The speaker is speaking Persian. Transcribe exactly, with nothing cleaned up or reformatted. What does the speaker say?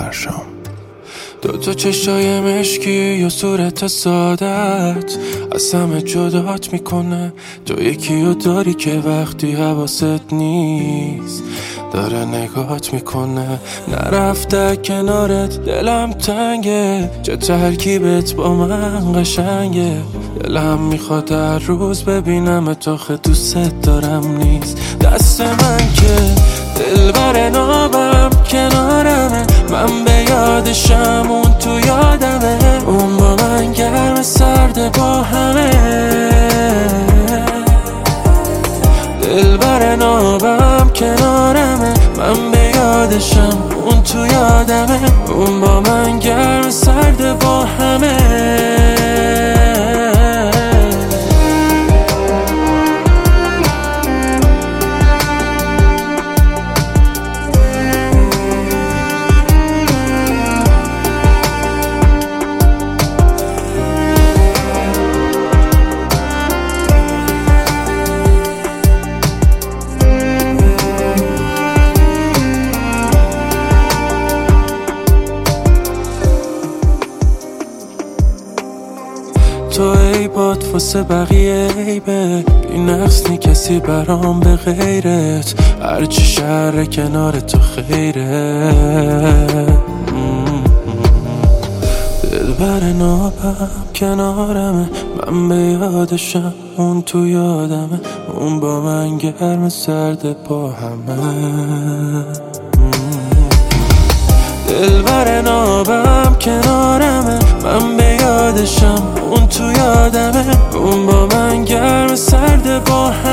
فرشام. دو تا چشای مشکی یا صورت سادت از همه جدات میکنه. تو یکی رو داری که وقتی حواست نیست داره نگات میکنه. نرفته کنارت دلم تنگه، چه ترکیبت با من قشنگه. دلم میخواد هر روز ببینم تو، خه دوست دارم نیست دست من که دلبر نابم کنارمه. من به یادشم اون تو یادمه، اون با من گرم سرد با همه. دلبر نابم کنارمه، من به یادشم اون تو یادمه، اون با من گرم سرد با همه. تو ای باد واسه بقیه عیبه، بی نقص نی کسی برام به غیرت. هرچی شهر کنار تو خیره. دلبر نابم کنارمه، من به یادشم اون تو یادمه، اون با من گرم سرد با همه. دلبر نابم کنارمه، من به یادشم اون تو یادمه، اون با من گرم سرد با همه.